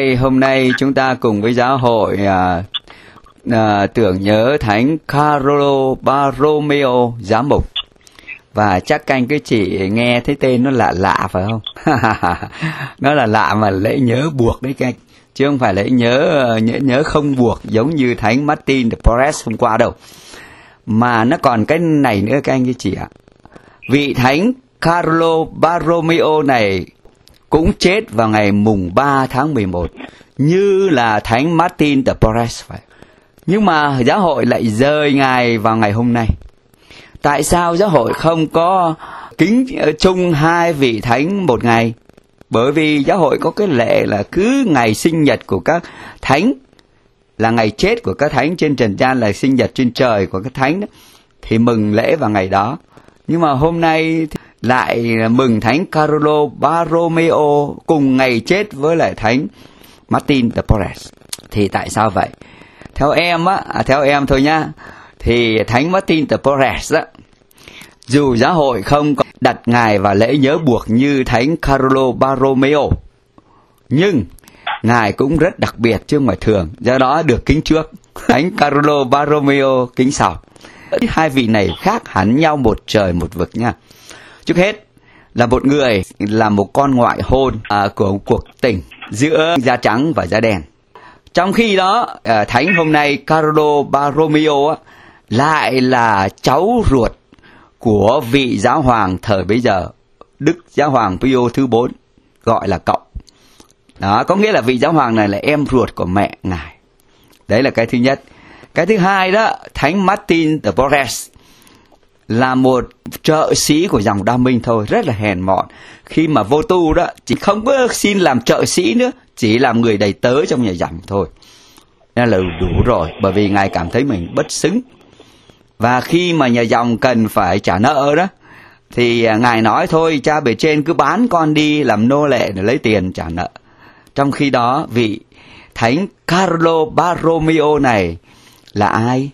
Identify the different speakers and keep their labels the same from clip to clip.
Speaker 1: hôm nay chúng ta cùng với giáo hội tưởng nhớ Thánh Carlo Borromeo giám mục. Và chắc các anh các chị nghe thấy tên nó lạ lạ phải không? Nó là lạ mà lễ nhớ buộc đấy các anh, chứ không phải lễ nhớ không buộc giống như Thánh Martin de Porres hôm qua đâu. Mà nó còn cái này nữa các anh các chị ạ. Vị Thánh Carlo Borromeo này cũng chết vào ngày mùng 3 tháng 11 như là Thánh Martin de Porres vậy. Nhưng mà giáo hội lại rời ngài vào ngày hôm nay. Tại sao giáo hội không có kính chung hai vị thánh một ngày? Bởi vì giáo hội có cái lệ là cứ ngày sinh nhật của các thánh, là ngày chết của các thánh trên trần gian, là sinh nhật trên trời của các thánh đó, thì mừng lễ vào ngày đó. Nhưng mà hôm nay lại mừng Thánh Carlo Borromeo cùng ngày chết với lại Thánh Martin de Porres. Thì tại sao vậy? Theo em thôi nhá, thì Thánh Martin de Porres đó, dù giáo hội không có đặt ngài vào lễ nhớ buộc như Thánh Carlo Borromeo, nhưng ngài cũng rất đặc biệt chứ không phải thường, do đó được kính trước, Thánh Carlo Borromeo kính sau. Hai vị này khác hẳn nhau một trời một vực nha. Trước hết là một người là một con ngoại hôn của cuộc tình giữa da trắng và da đen. Trong khi đó thánh hôm nay Carlo Borromeo lại là cháu ruột của vị giáo hoàng thời bấy giờ, Đức Giáo hoàng Pio thứ 4, gọi là cậu. Đó, có nghĩa là vị giáo hoàng này là em ruột của mẹ ngài. Đấy là cái thứ nhất. Cái thứ hai đó, Thánh Martin de Porres là một trợ sĩ của dòng Đa Minh thôi, rất là hèn mọn. Khi mà vô tu đó, chỉ không có xin làm trợ sĩ nữa, chỉ làm người đầy tớ trong nhà dòng thôi. Nên là đủ rồi, bởi vì ngài cảm thấy mình bất xứng. Và khi mà nhà dòng cần phải trả nợ đó, thì ngài nói thôi cha bề trên cứ bán con đi làm nô lệ để lấy tiền trả nợ. Trong khi đó vị Thánh Carlo Borromeo này là ai?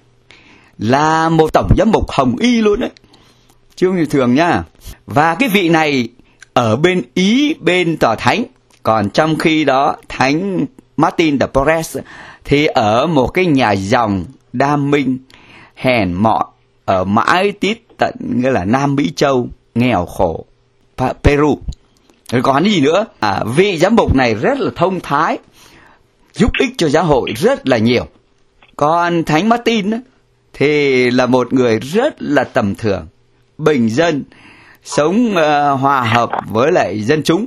Speaker 1: Là một tổng giám mục hồng y luôn đấy, chứ không như thường nhá. Và cái vị này ở bên Ý, bên tòa thánh. Còn trong khi đó Thánh Martin de Porres thì ở một cái nhà dòng Đa Minh hèn mọn ở mãi tít tận nghĩa là Nam Mỹ Châu, nghèo khổ, Peru. Rồi còn gì nữa? Vị giám mục này rất là thông thái, giúp ích cho giáo hội rất là nhiều. Còn Thánh Martin thì là một người rất là tầm thường, bình dân, sống hòa hợp với lại dân chúng,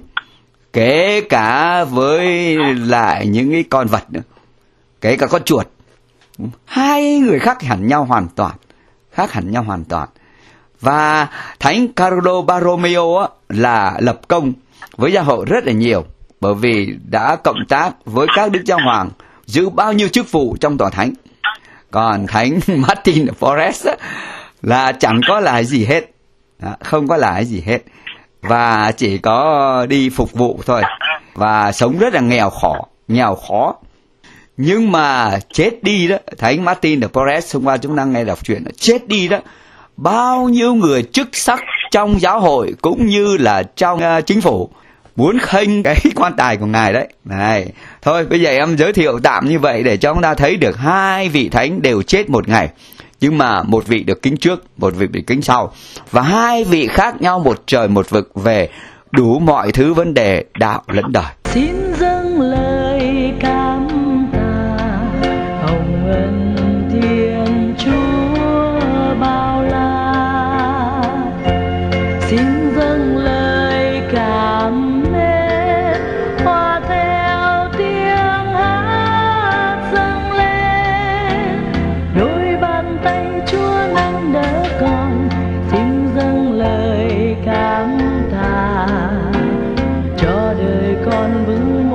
Speaker 1: kể cả với lại những cái con vật nữa, kể cả con chuột. Hai người khác hẳn nhau hoàn toàn. Và Thánh Carlo Borromeo là lập công với giáo hội rất là nhiều, bởi vì đã cộng tác với các đức giáo hoàng, giữ bao nhiêu chức vụ trong tòa thánh. Còn Thánh Martin de Porres là chẳng có là gì hết, không có là gì hết, và chỉ có đi phục vụ thôi, và sống rất là nghèo khó. Nhưng mà chết đi đó, Thánh Martin de Porres hôm qua chúng ta nghe đọc chuyện, chết đi đó, bao nhiêu người chức sắc trong giáo hội cũng như là trong chính phủ muốn khênh cái quan tài của ngài đấy. Này, thôi bây giờ em giới thiệu tạm như vậy để cho chúng ta thấy được hai vị thánh đều chết một ngày, nhưng mà một vị được kính trước, một vị được kính sau, và hai vị khác nhau một trời một vực về đủ mọi thứ vấn đề đạo lẫn đời.
Speaker 2: Xin dâng lời cảm tạ hồng ân Thiên Chúa bao la, xin dâng lời cảm mến hòa theo tiếng hát dâng lên, đôi bàn tay Chúa nâng đỡ con, xin dâng lời cảm tạ cho đời con vững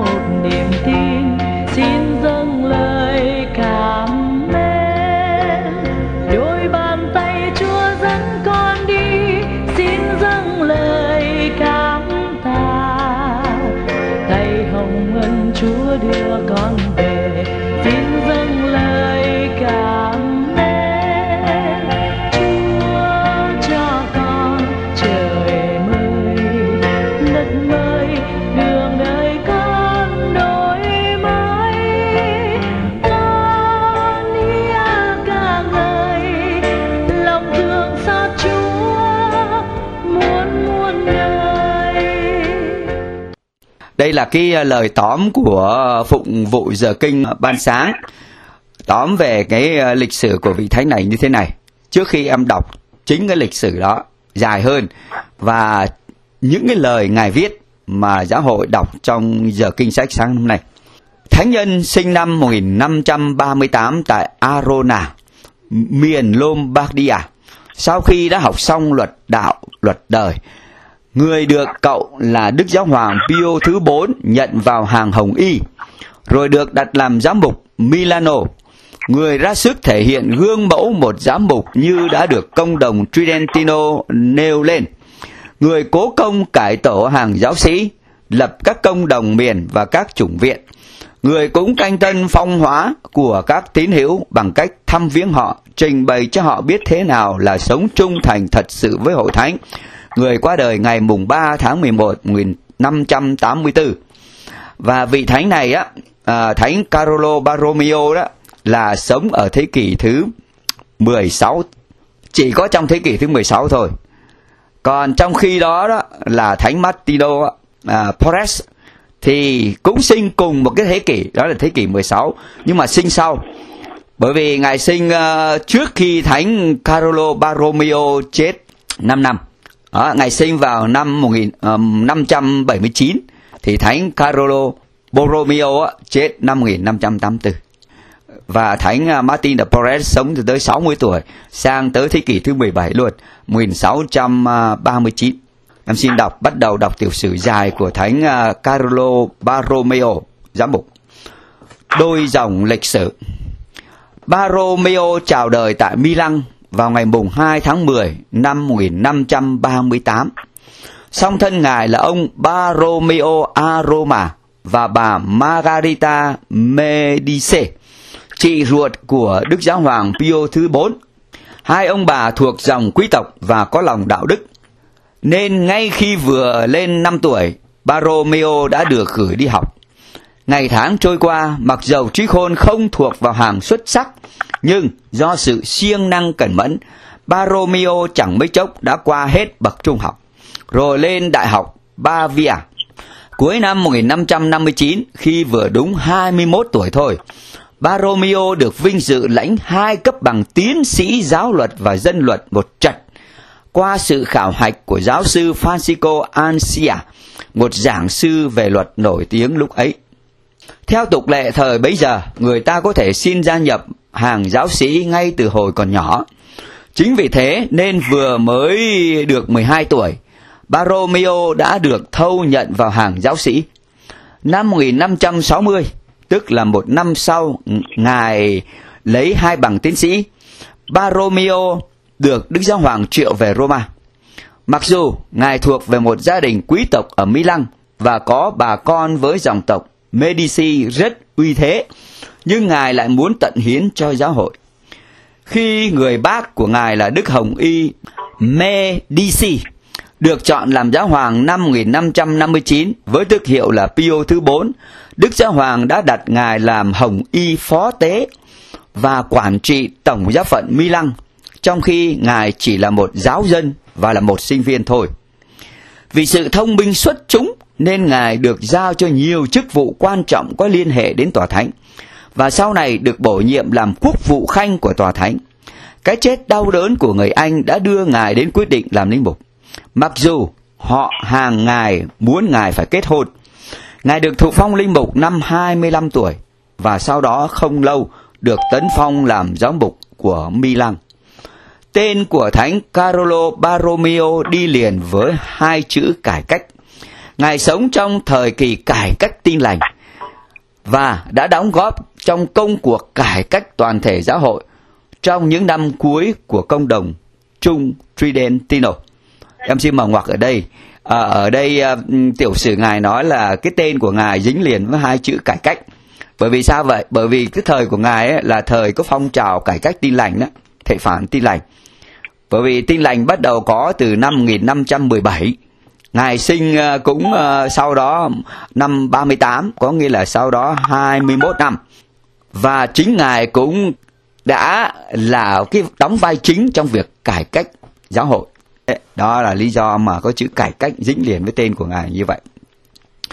Speaker 1: Đây là cái lời tóm của Phụng vụ giờ kinh ban sáng, tóm về cái lịch sử của vị thánh này như thế này. Trước khi em đọc chính cái lịch sử đó dài hơn và những cái lời Ngài viết mà giáo hội đọc trong giờ kinh sách sáng hôm nay. Thánh nhân sinh năm 1538 tại Arona, miền Lombardia. Sau khi đã học xong luật đạo, luật đời, người được cậu là Đức Giáo hoàng Pio thứ 4 nhận vào hàng Hồng Y, rồi được đặt làm giám mục Milano. Người ra sức thể hiện gương mẫu một giám mục như đã được công đồng Tridentino nêu lên. Người cố công cải tổ hàng giáo sĩ, lập các công đồng miền và các chủng viện. Người cũng canh tân phong hóa của các tín hữu bằng cách thăm viếng họ, trình bày cho họ biết thế nào là sống trung thành thật sự với hội thánh. Người qua đời ngày mùng 3 tháng 11 1584. Và vị thánh này á, thánh Carolo Borromeo đó, là sống ở thế kỷ thứ 16, chỉ có trong thế kỷ thứ 16 thôi. Còn trong khi đó, là thánh Martino Porres thì cũng sinh cùng một cái thế kỷ, đó là thế kỷ 16, nhưng mà sinh sau. Bởi vì Ngài sinh trước khi thánh Carolo Borromeo chết 5 năm. Đó, Ngài sinh vào năm 1579, thì thánh Carolo Borromeo chết năm 1584. Và thánh Martin de Porres sống từ tới 60 tuổi, sang tới thế kỷ thứ 17 luôn, 1639. Em xin bắt đầu đọc tiểu sử dài của thánh Carolo Borromeo, giám mục. Đôi dòng lịch sử. Borromeo chào đời tại Milan vào ngày mùng 2 tháng 10 năm 1538. Song thân Ngài là ông Borromeo a Roma và bà Margherita Medici, chị ruột của Đức Giáo hoàng Pio thứ 4. Hai ông bà thuộc dòng quý tộc và có lòng đạo đức, nên ngay khi vừa lên 5 tuổi, Borromeo đã được gửi đi học. Ngày tháng trôi qua, mặc dầu trí khôn không thuộc vào hàng xuất sắc, nhưng do sự siêng năng cẩn mẫn, Borromeo chẳng mấy chốc đã qua hết bậc trung học, rồi lên đại học Pavia. Cuối năm 1559, khi vừa đúng 21 tuổi thôi, Borromeo được vinh dự lãnh 2 cấp bằng tiến sĩ giáo luật và dân luật một trật, qua sự khảo hạch của giáo sư Francisco Ancia, một giảng sư về luật nổi tiếng lúc ấy. Theo tục lệ thời bấy giờ, người ta có thể xin gia nhập hàng giáo sĩ ngay từ hồi còn nhỏ. Chính vì thế nên vừa mới được 12 tuổi, Borromeo đã được thâu nhận vào hàng giáo sĩ. Năm 1560, tức là một năm sau Ngài lấy 2 bằng tiến sĩ, Borromeo được Đức Giáo hoàng triệu về Roma. Mặc dù Ngài thuộc về một gia đình quý tộc ở Milan và có bà con với dòng tộc Medici rất uy thế, nhưng Ngài lại muốn tận hiến cho giáo hội. Khi người bác của Ngài là Đức Hồng Y Medici được chọn làm giáo hoàng năm 1559 với tước hiệu là Pio thứ 4, Đức Giáo hoàng đã đặt Ngài làm Hồng Y phó tế và quản trị tổng giáo phận Milan, trong khi Ngài chỉ là một giáo dân và là một sinh viên thôi. Vì sự thông minh xuất chúng nên Ngài được giao cho nhiều chức vụ quan trọng có liên hệ đến tòa thánh, và sau này được bổ nhiệm làm quốc vụ khanh của tòa thánh. Cái chết đau đớn của người Anh đã đưa Ngài đến quyết định làm linh mục, mặc dù họ hàng Ngài muốn Ngài phải kết hôn. Ngài được thụ phong linh mục năm 25 tuổi, và sau đó không lâu được tấn phong làm giám mục của Milan. Tên của thánh Carolo Borromeo đi liền với 2 chữ cải cách. Ngài sống trong thời kỳ cải cách Tin lành và đã đóng góp trong công cuộc cải cách toàn thể giáo hội trong những năm cuối của công đồng Trung Tridentino. Em xin mở ngoặc ở đây. Ở đây tiểu sử Ngài nói là cái tên của Ngài dính liền với 2 chữ cải cách. Bởi vì sao vậy? Bởi vì cái thời của Ngài ấy là thời có phong trào cải cách Tin lành đó, thệ phản Tin lành. Bởi vì Tin lành bắt đầu có từ năm 1517. Ngài sinh cũng sau đó năm 38, có nghĩa là sau đó 21 năm. Và chính Ngài cũng đã là cái đóng vai chính trong việc cải cách giáo hội. Đó là lý do mà có chữ cải cách dính liền với tên của Ngài như vậy.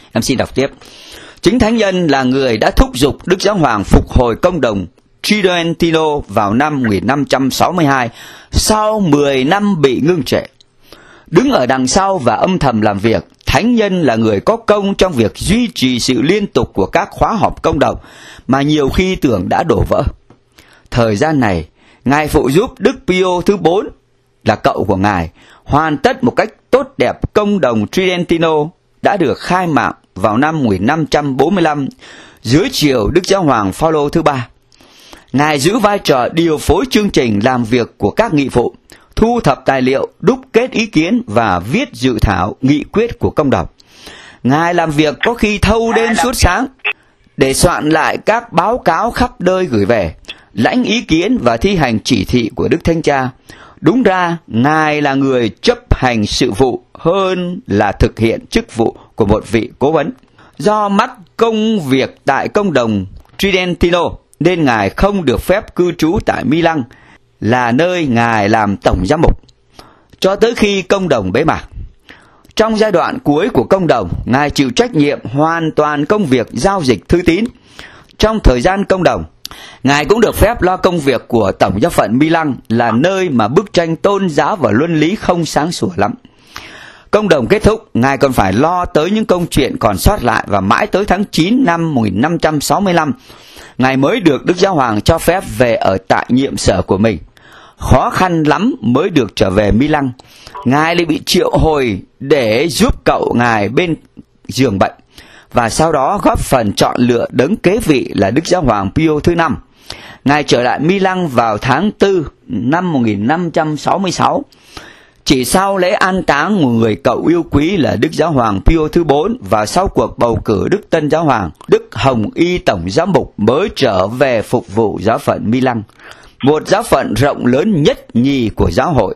Speaker 1: Em xin đọc tiếp. Chính thánh nhân là người đã thúc giục Đức Giáo Hoàng phục hồi công đồng Tridentino vào năm 1562 sau 10 năm bị ngưng trệ. Đứng ở đằng sau và âm thầm làm việc, thánh nhân là người có công trong việc duy trì sự liên tục của các khóa họp công đồng mà nhiều khi tưởng đã đổ vỡ. Thời gian này, Ngài phụ giúp Đức Pio thứ 4 là cậu của Ngài hoàn tất một cách tốt đẹp công đồng Tridentino đã được khai mạc vào năm 1545 dưới triều Đức Giáo Hoàng Phaolô thứ 3. Ngài giữ vai trò điều phối chương trình làm việc của các nghị phụ, thu thập tài liệu, đúc kết ý kiến và viết dự thảo nghị quyết của công đồng. Ngài làm việc có khi thâu đêm suốt sáng để soạn lại các báo cáo khắp nơi gửi về, lãnh ý kiến và thi hành chỉ thị của Đức Thánh Cha. Đúng ra, Ngài là người chấp hành sự vụ hơn là thực hiện chức vụ của một vị cố vấn. Do mắc công việc tại công đồng Tridentino nên Ngài không được phép cư trú tại Milan, là nơi Ngài làm tổng giám mục, cho tới khi công đồng bế mạc. Trong giai đoạn cuối của công đồng, Ngài chịu trách nhiệm hoàn toàn công việc giao dịch thư tín. Trong thời gian công đồng, Ngài cũng được phép lo công việc của Tổng giáo phận Milan, là nơi mà bức tranh tôn giáo và luân lý không sáng sủa lắm. Công đồng kết thúc, Ngài còn phải lo tới những công chuyện còn sót lại, và mãi tới tháng 9 năm 1565, Ngài mới được Đức Giáo Hoàng cho phép về ở tại nhiệm sở của mình. Khó khăn lắm mới được trở về Milan. Ngài lại bị triệu hồi để giúp cậu Ngài bên giường bệnh, và sau đó góp phần chọn lựa đấng kế vị là Đức Giáo Hoàng Pio thứ 5. Ngài trở lại Milan vào tháng 4 năm 1566, chỉ sau lễ an táng một người cậu yêu quý là Đức Giáo Hoàng Pio thứ 4, và sau cuộc bầu cử Đức Tân Giáo Hoàng, Đức Hồng Y Tổng Giám mục mới trở về phục vụ giáo phận Milan, một giáo phận rộng lớn nhất nhì của giáo hội.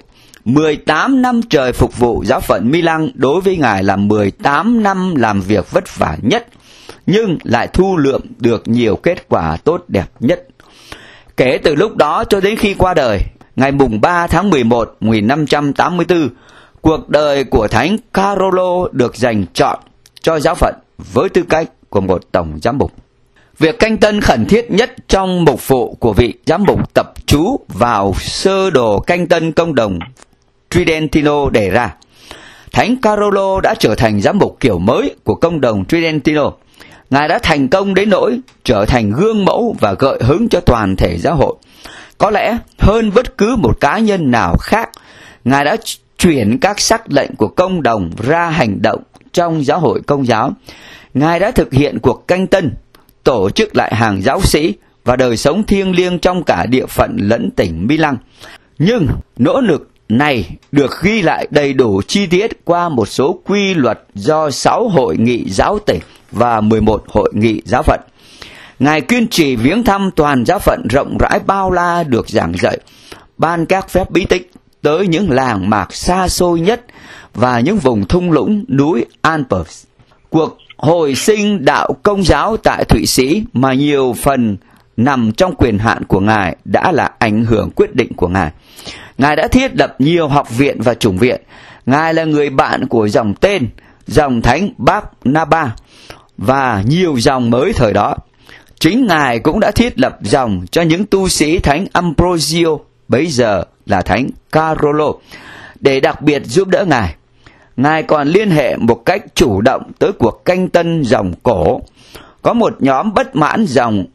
Speaker 1: 18 năm trời phục vụ giáo phận Milan đối với Ngài là 18 năm làm việc vất vả nhất, nhưng lại thu lượm được nhiều kết quả tốt đẹp nhất. Kể từ lúc đó cho đến khi qua đời, ngày mùng 3 tháng 11 1584, cuộc đời của Thánh Carolo được dành trọn cho giáo phận với tư cách của một tổng giám mục. Việc canh tân khẩn thiết nhất trong mục vụ của vị giám mục tập trú vào sơ đồ canh tân công đồng Tridentino đề ra. Thánh Carolo đã trở thành giám mục kiểu mới của công đồng Tridentino. Ngài đã thành công đến nỗi trở thành gương mẫu và gợi hứng cho toàn thể giáo hội. Có lẽ hơn bất cứ một cá nhân nào khác, Ngài đã chuyển các sắc lệnh của công đồng ra hành động trong giáo hội Công giáo. Ngài đã thực hiện cuộc canh tân, tổ chức lại hàng giáo sĩ và đời sống thiêng liêng trong cả địa phận lẫn tỉnh Milan. Nhưng nỗ lực này được ghi lại đầy đủ chi tiết qua một số quy luật do 6 hội nghị giáo tỉnh và 11 hội nghị giáo phận. Ngài kiên trì viếng thăm toàn giáo phận rộng rãi bao la được giảng dạy, ban các phép bí tích tới những làng mạc xa xôi nhất và những vùng thung lũng núi Alps. Cuộc hồi sinh đạo Công giáo tại Thụy Sĩ mà nhiều phần nằm trong quyền hạn của Ngài đã là ảnh hưởng quyết định của Ngài. Ngài đã thiết lập nhiều học viện và chủng viện. Ngài là người bạn của dòng tên, dòng Thánh Barnaba và nhiều dòng mới thời đó. Chính Ngài cũng đã thiết lập dòng cho những tu sĩ Thánh Ambrosio, bấy giờ là Thánh Carolo, để đặc biệt giúp đỡ Ngài. Ngài còn liên hệ một cách chủ động tới cuộc canh tân dòng cổ. Có một nhóm bất mãn dòng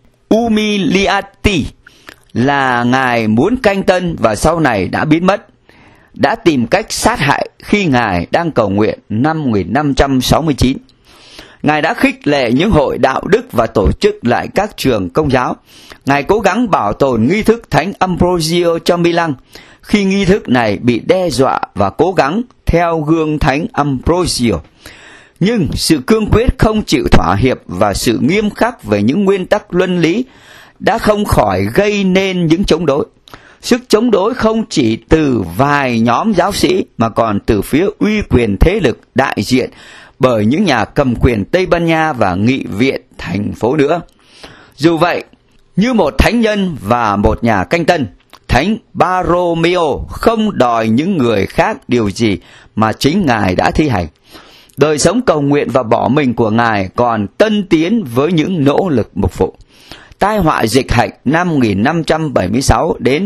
Speaker 1: Umiliati là Ngài muốn canh tân và sau này đã biến mất, đã tìm cách sát hại khi Ngài đang cầu nguyện năm 1569. Ngài đã khích lệ những hội đạo đức và tổ chức lại các trường Công giáo. Ngài cố gắng bảo tồn nghi thức Thánh Ambrosio cho Milan khi nghi thức này bị đe dọa và cố gắng theo gương Thánh Ambrosio. Nhưng sự cương quyết không chịu thỏa hiệp và sự nghiêm khắc về những nguyên tắc luân lý đã không khỏi gây nên những chống đối. Sức chống đối không chỉ từ vài nhóm giáo sĩ mà còn từ phía uy quyền thế lực đại diện bởi những nhà cầm quyền Tây Ban Nha và nghị viện thành phố nữa. Dù vậy, như một thánh nhân và một nhà canh tân, Thánh Barromeo không đòi những người khác điều gì mà chính Ngài đã thi hành. Đời sống cầu nguyện và bỏ mình của Ngài còn tân tiến với những nỗ lực mục vụ. Tai họa dịch hạch năm 1576 đến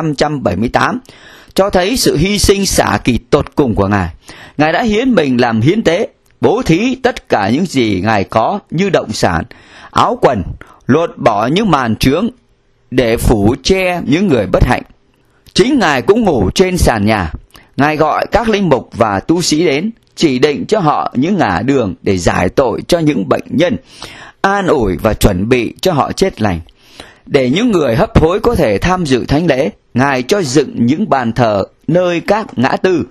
Speaker 1: 1578 cho thấy sự hy sinh xả kỳ tột cùng của Ngài. Ngài đã hiến mình làm hiến tế, bố thí tất cả những gì Ngài có như động sản, áo quần, lột bỏ những màn trướng để phủ che những người bất hạnh. Chính Ngài cũng ngủ trên sàn nhà. Ngài gọi các linh mục và tu sĩ đến, chỉ định cho họ những ngả đường để giải tội cho những bệnh nhân, an ủi và chuẩn bị cho họ chết lành. Để những người hấp hối có thể tham dự thánh lễ, Ngài cho dựng những bàn thờ nơi các ngã tư.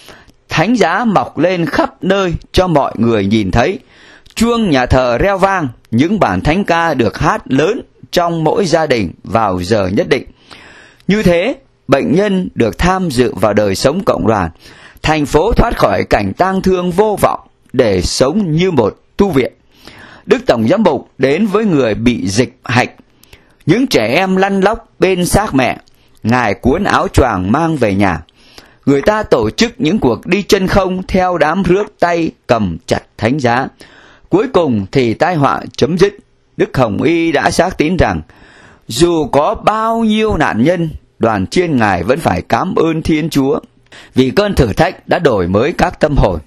Speaker 1: Thánh giá mọc lên khắp nơi cho mọi người nhìn thấy. Chuông nhà thờ reo vang, những bản thánh ca được hát lớn trong mỗi gia đình vào giờ nhất định. Như thế, bệnh nhân được tham dự vào đời sống cộng đoàn. Thành phố thoát khỏi cảnh tang thương vô vọng để sống như một tu viện. Đức Tổng Giám mục đến với người bị dịch hạch, những trẻ em lăn lóc bên xác mẹ. Ngài cuốn áo choàng mang về nhà. Người ta tổ chức những cuộc đi chân không theo đám rước tay cầm chặt thánh giá. Cuối cùng thì tai họa chấm dứt. Đức Hồng Y đã xác tín rằng dù có bao nhiêu nạn nhân, đoàn chiên Ngài vẫn phải cảm ơn Thiên Chúa vì cơn thử thách đã đổi mới các tâm hồn.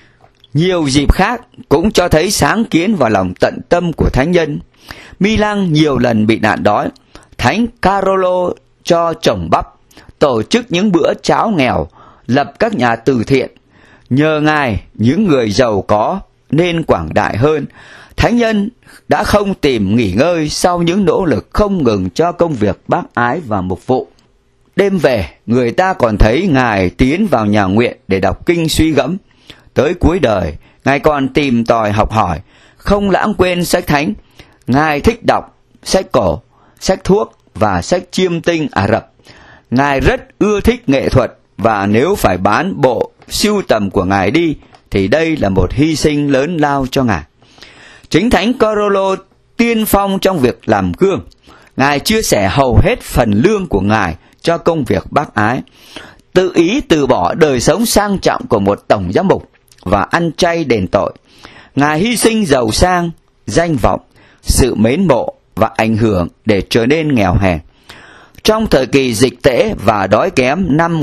Speaker 1: Nhiều dịp khác cũng cho thấy sáng kiến và lòng tận tâm của thánh nhân. Milan nhiều lần bị nạn đói. Thánh Carolo cho trồng bắp, tổ chức những bữa cháo nghèo, lập các nhà từ thiện. Nhờ Ngài, những người giàu có nên quảng đại hơn. Thánh nhân đã không tìm nghỉ ngơi sau những nỗ lực không ngừng cho công việc bác ái và mục vụ. Đêm về, người ta còn thấy Ngài tiến vào nhà nguyện để đọc kinh suy gẫm. Tới cuối đời, Ngài còn tìm tòi học hỏi, không lãng quên sách thánh. Ngài thích đọc sách cổ, sách thuốc và sách chiêm tinh Ả Rập. Ngài rất ưa thích nghệ thuật, và nếu phải bán bộ sưu tầm của Ngài đi thì đây là một hy sinh lớn lao cho Ngài. Chính Thánh Carolo tiên phong trong việc làm gương. Ngài chia sẻ hầu hết phần lương của Ngài cho công việc bác ái, tự ý từ bỏ đời sống sang trọng của một tổng giám mục và ăn chay đền tội. Ngài hy sinh giàu sang, danh vọng, sự mến mộ và ảnh hưởng để trở nên nghèo hèn. Trong thời kỳ dịch tễ và đói kém năm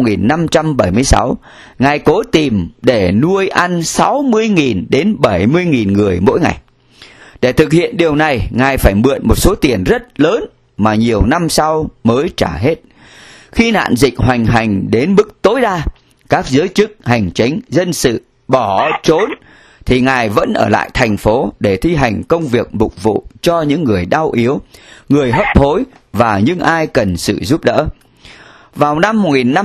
Speaker 1: 1576, Ngài cố tìm để nuôi ăn 60.000 đến 70.000 người mỗi ngày. Để thực hiện điều này, Ngài phải mượn một số tiền rất lớn mà nhiều năm sau mới trả hết. Khi nạn dịch hoành hành đến mức tối đa, các giới chức hành chính, dân sự bỏ trốn, thì Ngài vẫn ở lại thành phố để thi hành công việc mục vụ cho những người đau yếu, người hấp hối và những ai cần sự giúp đỡ. Vào năm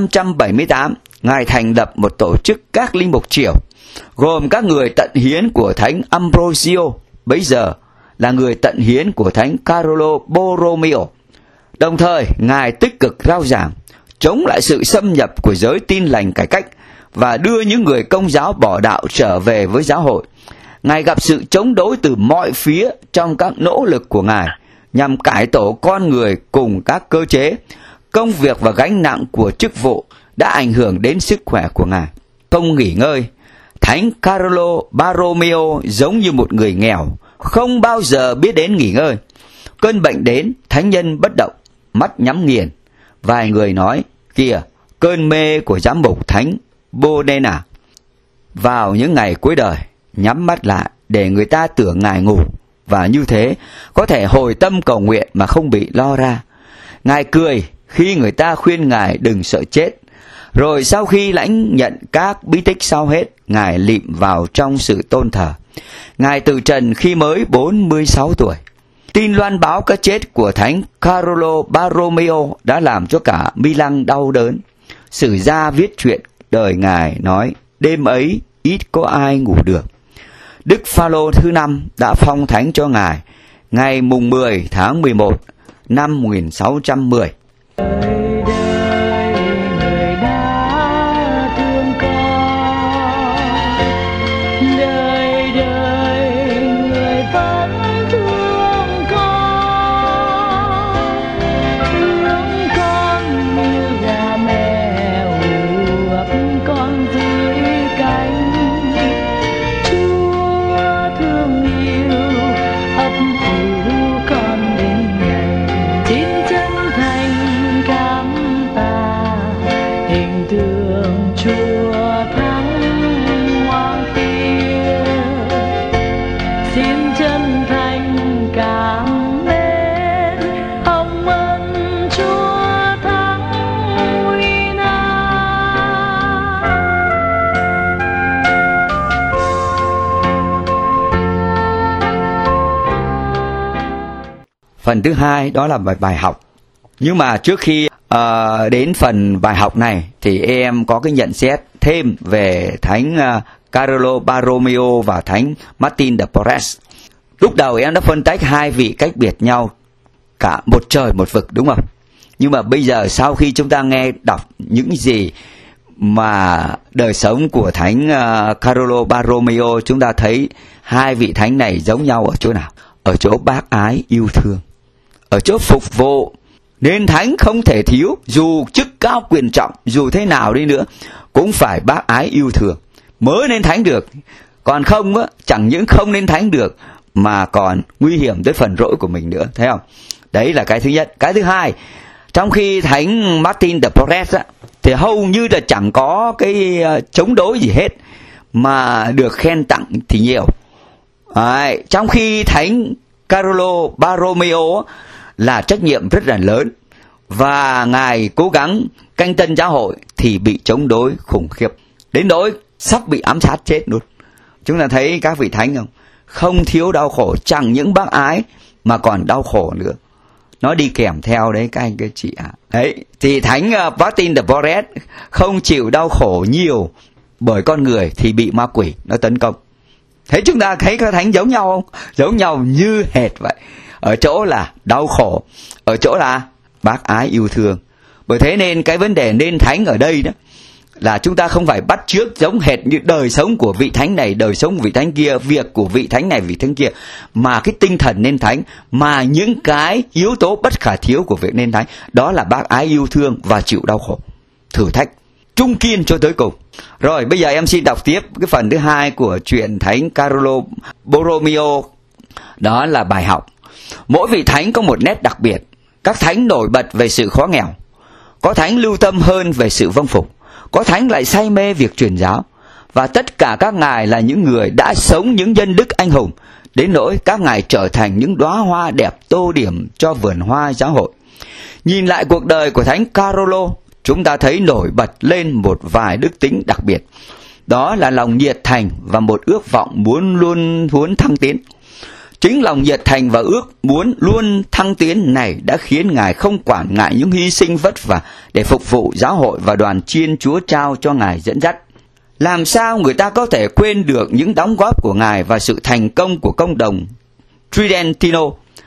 Speaker 1: 1578, Ngài thành lập một tổ chức các linh mục triều, gồm các người tận hiến của Thánh Ambrosio, bấy giờ là người tận hiến của Thánh Carolo Borromeo. Đồng thời, Ngài tích cực rao giảng, chống lại sự xâm nhập của giới Tin lành cải cách và đưa những người Công giáo bỏ đạo trở về với giáo hội. Ngài gặp sự chống đối từ mọi phía trong các nỗ lực của Ngài nhằm cải tổ con người cùng các cơ chế, công việc và gánh nặng của chức vụ đã ảnh hưởng đến sức khỏe của Ngài. Không nghỉ ngơi, Thánh Carlo Borromeo giống như một người nghèo, không bao giờ biết đến nghỉ ngơi. Cơn bệnh đến, thánh nhân bất động, mắt nhắm nghiền. Vài người nói, kìa, cơn mê của giám mục Thánh Bodena. Vào những ngày cuối đời, nhắm mắt lại để người ta tưởng Ngài ngủ, và như thế có thể hồi tâm cầu nguyện mà không bị lo ra. Ngài cười khi người ta khuyên Ngài đừng sợ chết. Rồi sau khi lãnh nhận các bí tích sau hết, Ngài lịm vào trong sự tôn thờ. Ngài từ trần khi mới 46 tuổi. Tin loan báo cái chết của Thánh Carolo Borromeo đã làm cho cả Milan đau đớn. Sử gia viết chuyện đời Ngài nói, đêm ấy ít có ai ngủ được. Đức Phaolô thứ 5 đã phong thánh cho Ngài ngày mùng 10 tháng 11 năm 1610.
Speaker 2: hình tượng Chúa Thánh Hoàng Thiên. Xin chân thành cảm mến hồng ân Chúa Thánh uy năng.
Speaker 1: Phần thứ hai đó là bài học. Nhưng mà trước khi đến phần bài học này thì em có cái nhận xét thêm về Thánh Carlo Borromeo và Thánh Martin de Porres. Lúc đầu em đã phân tách hai vị cách biệt nhau cả một trời một vực, đúng không? Nhưng mà bây giờ sau khi chúng ta nghe đọc những gì mà đời sống của Thánh Carlo Borromeo, chúng ta thấy hai vị thánh này giống nhau ở chỗ nào? Ở chỗ bác ái yêu thương, ở chỗ phục vụ. Nên thánh không thể thiếu, dù chức cao quyền trọng, dù thế nào đi nữa cũng phải bác ái yêu thương mới nên thánh được. Còn không á, chẳng những không nên thánh được mà còn nguy hiểm tới phần rỗi của mình nữa, thấy không? Đấy là cái thứ nhất. Cái thứ hai, trong khi Thánh Martin de Porres á, thì hầu như là chẳng có cái chống đối gì hết, mà được khen tặng thì nhiều. Đấy, trong khi Thánh Carlo Borromeo là trách nhiệm rất là lớn, và ngài cố gắng canh tân giáo hội thì bị chống đối khủng khiếp, đến nỗi sắp bị ám sát chết luôn. Chúng ta thấy các vị thánh không? Không thiếu đau khổ, chẳng những bác ái mà còn đau khổ nữa. Nó đi kèm theo đấy các anh các chị ạ. Đấy, thì Thánh Martin de Porres không chịu đau khổ nhiều bởi con người thì bị ma quỷ nó tấn công. Thế chúng ta thấy các thánh giống nhau không? Giống nhau như hệt vậy. Ở chỗ là đau khổ, ở chỗ là bác ái yêu thương. Bởi thế nên cái vấn đề nên thánh ở đây đó là chúng ta không phải bắt chước giống hệt như đời sống của vị thánh này, đời sống của vị thánh kia, việc của vị thánh này, vị thánh kia, mà cái tinh thần nên thánh, mà những cái yếu tố bất khả thiếu của việc nên thánh, đó là bác ái yêu thương và chịu đau khổ, thử thách, trung kiên cho tới cùng. Rồi bây giờ em xin đọc tiếp cái phần thứ hai của chuyện Thánh Carlo Borromeo, đó là bài học. Mỗi vị thánh có một nét đặc biệt. Các thánh nổi bật về sự khó nghèo, có thánh lưu tâm hơn về sự vâng phục, có thánh lại say mê việc truyền giáo, và tất cả các ngài là những người đã sống những nhân đức anh hùng, đến nỗi các ngài trở thành những đóa hoa đẹp tô điểm cho vườn hoa giáo hội. Nhìn lại cuộc đời của Thánh Carlo, chúng ta thấy nổi bật lên một vài đức tính đặc biệt. Đó là lòng nhiệt thành và một ước vọng muốn thăng tiến. Chính lòng nhiệt thành và ước muốn luôn thăng tiến này đã khiến ngài không quản ngại những hy sinh vất vả để phục vụ giáo hội và đoàn chiên Chúa trao cho ngài dẫn dắt. Làm sao người ta có thể quên được những đóng góp của ngài và sự thành công của công đồng Tridentino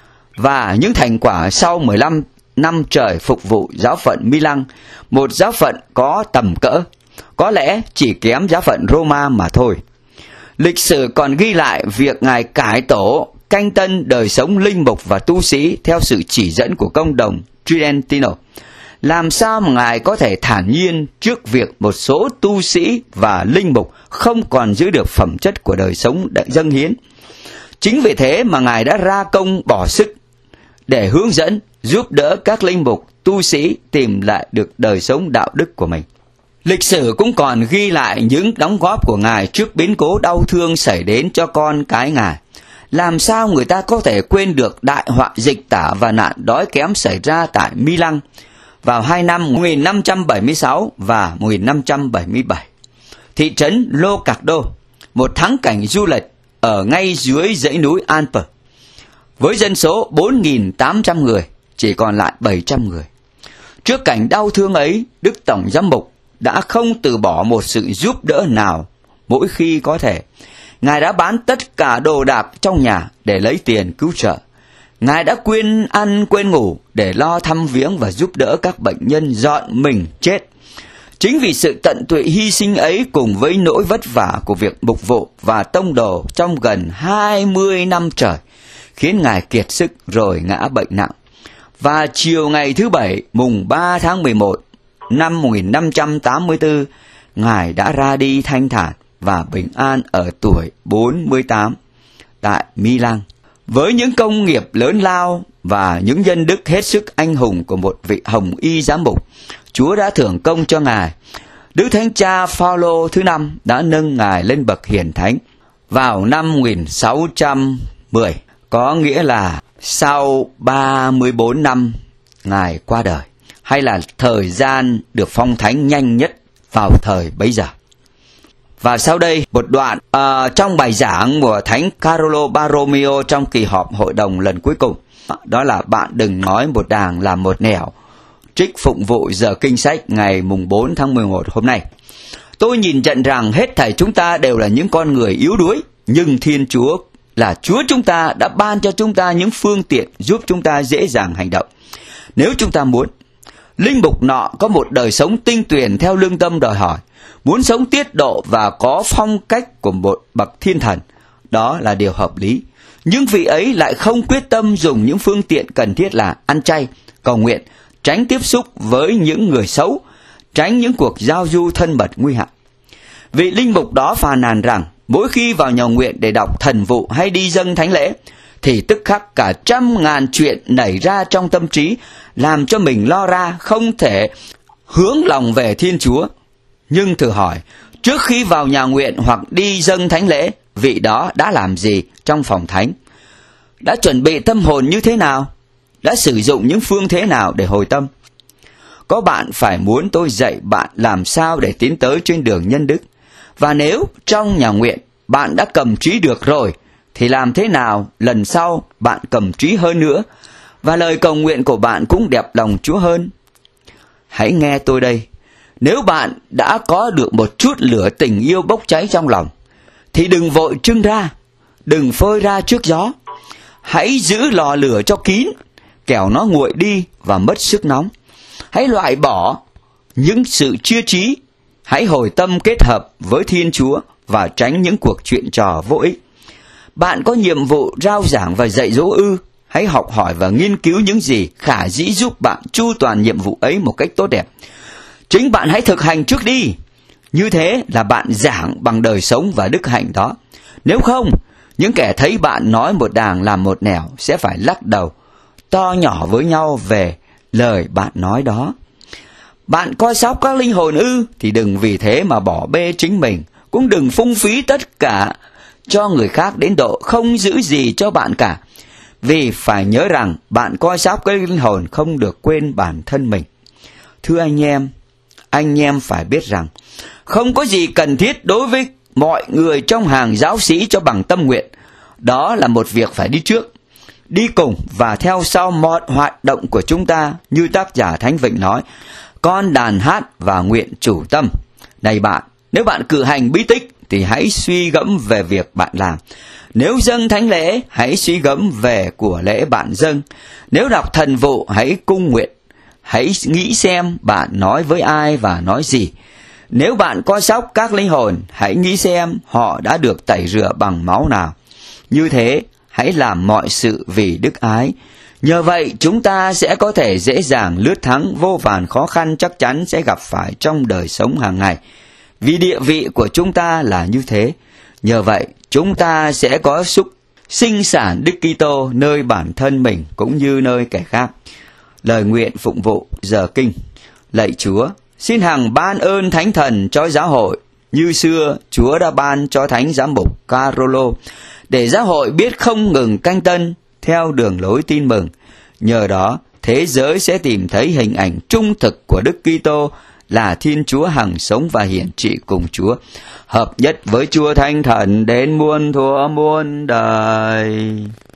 Speaker 1: và những thành quả sau 15 năm trời phục vụ giáo phận Milan, một giáo phận có tầm cỡ, có lẽ chỉ kém giáo phận Roma mà thôi. Lịch sử còn ghi lại việc ngài cải tổ, canh tân đời sống linh mục và tu sĩ theo sự chỉ dẫn của công đồng Tridentino. Làm sao mà ngài có thể thản nhiên trước việc một số tu sĩ và linh mục không còn giữ được phẩm chất của đời sống dâng hiến? Chính vì thế mà ngài đã ra công bỏ sức để hướng dẫn, giúp đỡ các linh mục, tu sĩ tìm lại được đời sống đạo đức của mình. Lịch sử cũng còn ghi lại những đóng góp của ngài trước biến cố đau thương xảy đến cho con cái ngài. Làm sao người ta có thể quên được đại họa dịch tả và nạn đói kém xảy ra tại Milan vào hai năm 1576 và 1577. Thị trấn Locarno, một thắng cảnh du lịch ở ngay dưới dãy núi Alpes, với dân số 4.800 người, chỉ còn lại 700 người. Trước cảnh đau thương ấy, Đức Tổng Giám mục đã không từ bỏ một sự giúp đỡ nào mỗi khi có thể. Ngài đã bán tất cả đồ đạc trong nhà để lấy tiền cứu trợ. Ngài đã quên ăn quên ngủ để lo thăm viếng và giúp đỡ các bệnh nhân dọn mình chết. Chính vì sự tận tụy hy sinh ấy cùng với nỗi vất vả của việc mục vụ và tông đồ trong gần 20 năm trời, khiến Ngài kiệt sức rồi ngã bệnh nặng. Và chiều ngày thứ Bảy, mùng 3 tháng 11 năm 1584, Ngài đã ra đi thanh thản và bình an ở tuổi 48 tại Milan. Với những công nghiệp lớn lao và những nhân đức hết sức anh hùng của một vị hồng y giám mục, Chúa đã thưởng công cho Ngài. Đức Thánh Cha Phaolô thứ 5 đã nâng Ngài lên bậc hiển thánh vào năm 1610, có nghĩa là sau 34 năm Ngài qua đời, hay là thời gian được phong thánh nhanh nhất vào thời bấy giờ. Và sau đây một đoạn trong bài giảng của Thánh Carlo Borromeo trong kỳ họp hội đồng lần cuối cùng. Đó là bạn đừng nói một đàng làm một nẻo, trích phụng vụ giờ kinh sách ngày mùng 4 tháng 11 hôm nay. Tôi nhìn nhận rằng hết thảy chúng ta đều là những con người yếu đuối, nhưng Thiên Chúa là Chúa chúng ta đã ban cho chúng ta những phương tiện giúp chúng ta dễ dàng hành động. Nếu chúng ta muốn, linh mục nọ có một đời sống tinh tuyền theo lương tâm đòi hỏi, muốn sống tiết độ và có phong cách của một bậc thiên thần, đó là điều hợp lý. Nhưng vị ấy lại không quyết tâm dùng những phương tiện cần thiết là ăn chay, cầu nguyện, tránh tiếp xúc với những người xấu, tránh những cuộc giao du thân mật nguy hại. Vị linh mục đó phàn nàn rằng mỗi khi vào nhà nguyện để đọc thần vụ hay đi dâng thánh lễ, thì tức khắc cả trăm ngàn chuyện nảy ra trong tâm trí, làm cho mình lo ra không thể hướng lòng về Thiên Chúa. Nhưng thử hỏi, trước khi vào nhà nguyện hoặc đi dâng thánh lễ, vị đó đã làm gì trong phòng thánh? Đã chuẩn bị tâm hồn như thế nào? Đã sử dụng những phương thế nào để hồi tâm? Có bạn phải muốn tôi dạy bạn làm sao để tiến tới trên đường nhân đức. Và nếu trong nhà nguyện bạn đã cầm trí được rồi, thì làm thế nào lần sau bạn cầm trí hơn nữa, và lời cầu nguyện của bạn cũng đẹp lòng Chúa hơn. Hãy nghe tôi đây. Nếu bạn đã có được một chút lửa tình yêu bốc cháy trong lòng, thì đừng vội trưng ra, đừng phơi ra trước gió. Hãy giữ lò lửa cho kín, kẻo nó nguội đi và mất sức nóng. Hãy loại bỏ những sự chia trí. Hãy hồi tâm kết hợp với Thiên Chúa và tránh những cuộc chuyện trò vô ích. Bạn có nhiệm vụ rao giảng và dạy dỗ ư? Hãy học hỏi và nghiên cứu những gì khả dĩ giúp bạn chu toàn nhiệm vụ ấy một cách tốt đẹp. Chính bạn hãy thực hành trước đi. Như thế là bạn giảng bằng đời sống và đức hạnh đó. Nếu không, những kẻ thấy bạn nói một đàng làm một nẻo sẽ phải lắc đầu, to nhỏ với nhau về lời bạn nói đó. Bạn coi sóc các linh hồn ư? Thì đừng vì thế mà bỏ bê chính mình, cũng đừng phung phí tất cả cho người khác đến độ không giữ gì cho bạn cả. Vì phải nhớ rằng bạn coi sóc cái linh hồn không được quên bản thân mình. Thưa anh em phải biết rằng không có gì cần thiết đối với mọi người trong hàng giáo sĩ cho bằng tâm nguyện. Đó là một việc phải đi trước, đi cùng và theo sau mọi hoạt động của chúng ta, như tác giả Thánh Vịnh nói, con đàn hát và nguyện chủ tâm. Này bạn, nếu bạn cử hành bí tích thì hãy suy gẫm về việc bạn làm. Nếu dâng thánh lễ, hãy suy gẫm về của lễ bạn dâng. Nếu đọc thần vụ, hãy cung nguyện. Hãy nghĩ xem bạn nói với ai và nói gì. Nếu bạn coi sóc các linh hồn, hãy nghĩ xem họ đã được tẩy rửa bằng máu nào. Như thế, hãy làm mọi sự vì đức ái. Nhờ vậy, chúng ta sẽ có thể dễ dàng lướt thắng vô vàn khó khăn chắc chắn sẽ gặp phải trong đời sống hàng ngày. Vì địa vị của chúng ta là như thế. Nhờ vậy, chúng ta sẽ có xúc sinh sản Đức Kitô nơi bản thân mình cũng như nơi kẻ khác. Lời nguyện phụng vụ giờ kinh. Lạy Chúa, xin hằng ban ơn Thánh Thần cho giáo hội như xưa Chúa đã ban cho Thánh Giám mục Carolo, để giáo hội biết không ngừng canh tân theo đường lối tin mừng. Nhờ đó, thế giới sẽ tìm thấy hình ảnh trung thực của Đức Kitô là Thiên Chúa hằng sống và hiển trị cùng Chúa, hợp nhất với Chúa Thánh Thần đến muôn thuở muôn đời.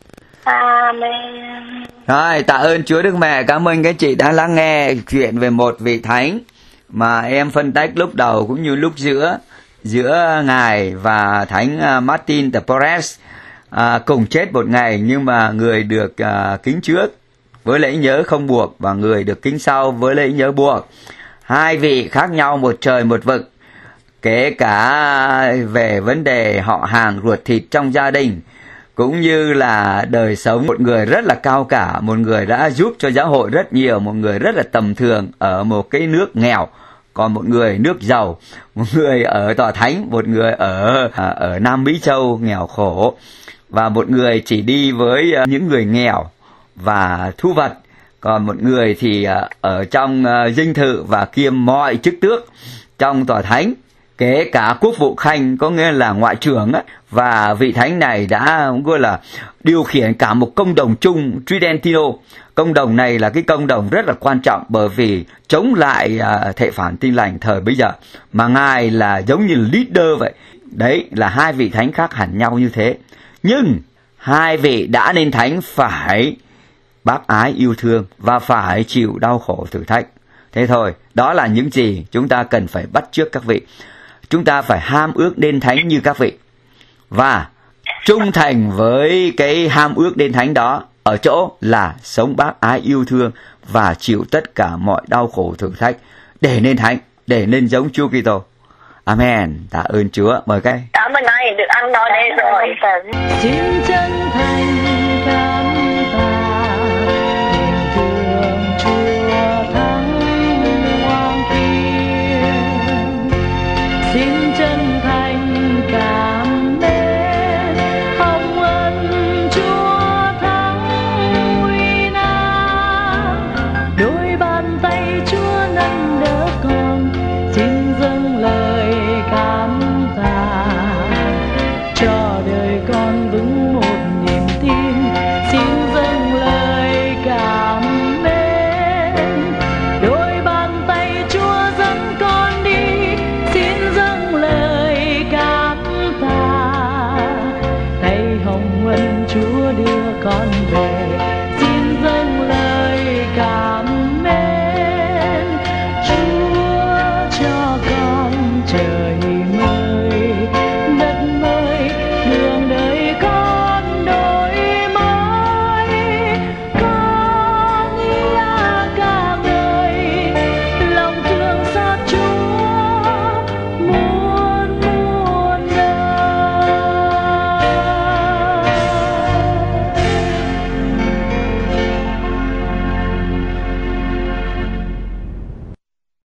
Speaker 3: Amen.
Speaker 1: Rồi, tạ ơn Chúa Đức Mẹ. Cảm ơn các chị đã lắng nghe chuyện về một vị thánh mà em phân tách lúc đầu cũng như lúc giữa Ngài và Thánh Martin de Porres cùng chết một ngày, nhưng mà người được kính trước với lễ nhớ không buộc và người được kính sau với lễ nhớ buộc. Hai vị khác nhau một trời một vực, kể cả về vấn đề họ hàng ruột thịt trong gia đình, cũng như là đời sống. Một người rất là cao cả, một người đã giúp cho giáo hội rất nhiều, một người rất là tầm thường ở một cái nước nghèo, còn một người nước giàu, một người ở Tòa Thánh, một người ở Nam Mỹ Châu nghèo khổ. và một người chỉ đi với những người nghèo và thu vật, còn một người thì ở trong dinh thự và kiêm mọi chức tước trong tòa thánh, kể cả quốc vụ khanh, có nghĩa là ngoại trưởng á. Và vị thánh này đã gọi là điều khiển cả một công đồng chung Tridentino. Công đồng này là cái công đồng rất là quan trọng, bởi vì chống lại thệ phản Tin Lành thời bấy giờ, mà ngài là giống như leader vậy. Đấy là hai vị thánh khác hẳn nhau như thế, nhưng hai vị đã nên thánh phải bác ái yêu thương và phải chịu đau khổ thử thách. Thế thôi, đó là những gì chúng ta cần phải bắt chước các vị. Chúng ta phải ham ước nên thánh như các vị, và trung thành với cái ham ước nên thánh đó ở chỗ là sống bác ái yêu thương và chịu tất cả mọi đau khổ thử thách để nên thánh, để nên giống Chúa Kitô. Amen. Tạ ơn Chúa. Mời các.
Speaker 3: Cảm ơn anh, được ăn nói đây rồi.
Speaker 2: Xin chân thành